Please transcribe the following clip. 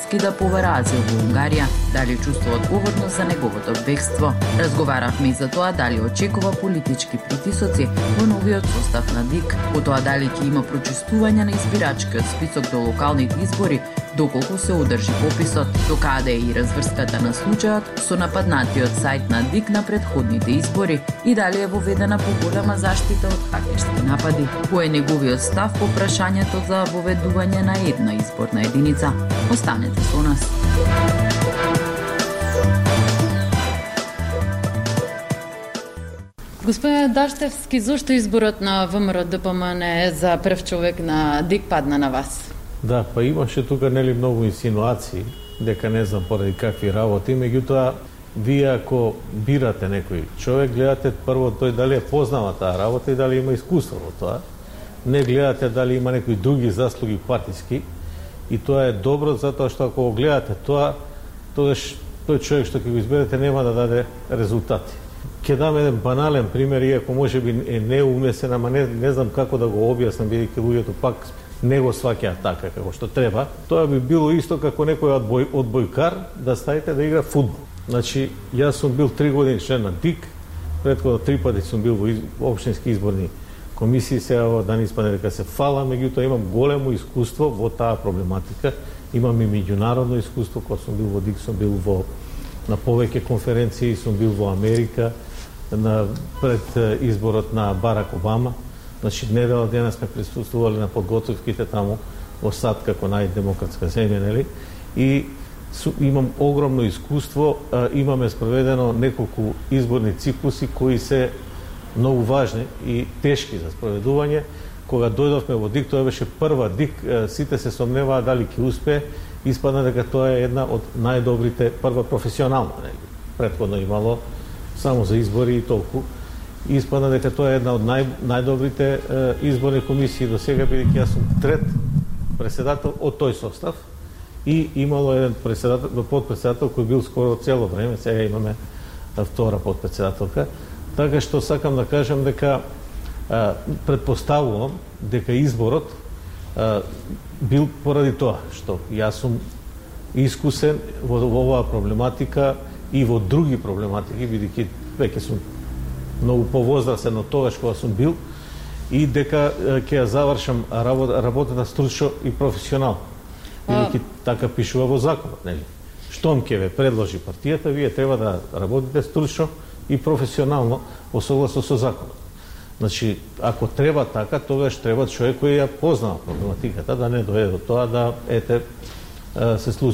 Давски да побара азил во Унгарија, дали чувствува одговорност за неговото бегство. Разговаравме и за тоа дали очекува политички притисоци во новиот состав на ДИК, по тоа дали ќе има прочистување на избирачкиот список до локалните избори, доколку се одржи пописот, докаде е и разврската на случајот со нападнатиот сајт на ДИК на претходните избори и дали е воведена поголема заштита од хакерски напади. Кој е неговиот став по прашањето за воведување на една изборна единица? Останете со нас. Господине Даштевски, зошто изборот на ВМРО-ДПМН за прв човек на ДИК падна на вас? Да, па имаше тука нели многу инсинуации, дека не знам поради какви работи, меѓутоа вие ако бирате некој човек, гледате прво тој дали е познава таа работа и дали има искуство во тоа. Не гледате дали има некои други заслуги партиски, и тоа е добро затоа што ако го гледате тоа, тогаш тој човек што ќе го изберете нема да даде резултати. Ќе дам еден банален пример, иако можеби е неумесен, ама не знам како да го објаснам, бидејќи луѓето пак не го сваќаат така како што треба. Тоа би било исто како некој одбојкар да ставите да игра фудбал. Значи, јас сум бил 3 години член на ДИК, претходно 3 пати сум бил во општински изборни комисии, сега да не испадне дека се фала, меѓутоа имам големо искуство во таа проблематика, имам и меѓународно искуство, кога сум бил во ДИК, сум бил на повеќе конференции, сум бил во Америка, пред изборот на Барак Обама. Значи, недела дена сме присуствували на подготовките таму во САД како најдемократска земја, нели? И имам огромно искуство, имаме спроведено неколку изборни циклуси кои се многу важни и тешки за спроведување. Кога дојдовме во ДИК, тоа беше прва ДИК, сите се сомневаа дали ќе успее, испадна дека тоа е една од најдобрите, прва професионална, нели? Претходно имало само за избори и толку. Испадна дека тоа е една од најдобрите изборни комисии до сега, бидејќи јас сум трет председател од тој состав и имало еден подпредседател кој бил скоро цело време, сега имаме втора подпредседателка. Така што сакам да кажам дека претпоставувам дека изборот бил поради тоа што јас сум искусен во оваа проблематика и во други проблематики, бидејќи веќе сум многу повозрасен од тогаш кога сум бил, и дека ќе ја завршам работата стручно и професионално. Бидејќи така пишува во законот, нели? Штом ќе ве предложи партијата, вие треба да работите стручно и професионално во согласно со законот. Значи, ако треба така, тогаш треба човек кој ја познава проблематиката, да не дојде до тоа да се случи